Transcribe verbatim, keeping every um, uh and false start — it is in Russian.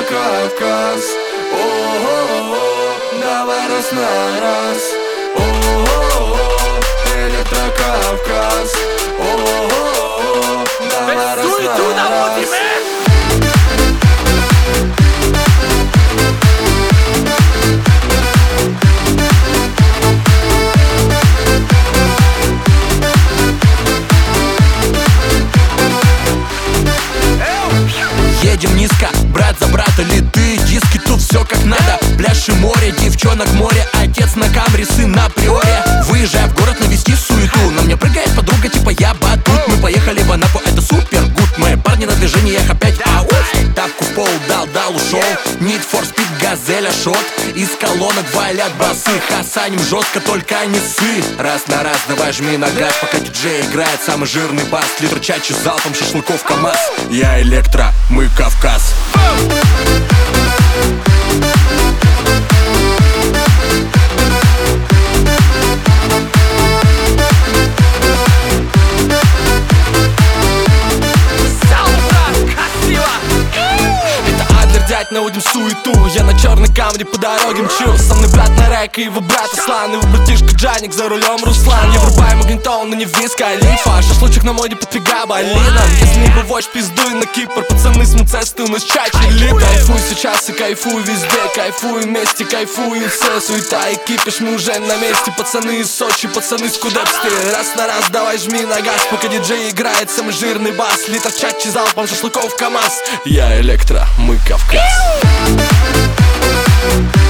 Электрокавказ. О-о-о, давай раз на раз. О-о-о, Электрокавказ. О-о-о, давай раз на раз. Едем низко, брат за брата, литые диски, тут все как надо. Пляж и море, девчонок море, отец на камере, сын на приоре. Выезжая в город навести суету, на мне прыгает подруга, типа я батут. Мы поехали в Анапу, это супер гуд. Мои парни на движениях опять ауф. Тапку в пол дал, дал, ушел. Need for speed, газеля, шот. Из колонок валят басы, хасаним жестко, только не ссы. Раз на раз давай жми на газ, пока диджей играет самый жирный бас. Литр чачи залпом, шашлыков КамАЗ. Я Электро, мы Кавказ. Наводим суету, я на черной камне по дороге мчу. Со мной брат на рэк и его брат Аслан, его братишка Джаник, за рулем Руслан. Я врубаю магнитон, но не виска, лифа. Шашлычок на моде под фига-балином. Если не вывозь, пиздуй на Кипр. Пацаны с мцесты, у нас чачи лип. Кайфуй сейчас и кайфуй везде. Кайфуй вместе, кайфуй все. Суета и кипиш, мы уже на месте. Пацаны из Сочи, пацаны с Кудепсты. Раз на раз давай жми на газ, пока диджей играет самый жирный бас. Литр чачи залпом, шашлыков КамАЗ. Я Электро, мы Кавказ. Thank you.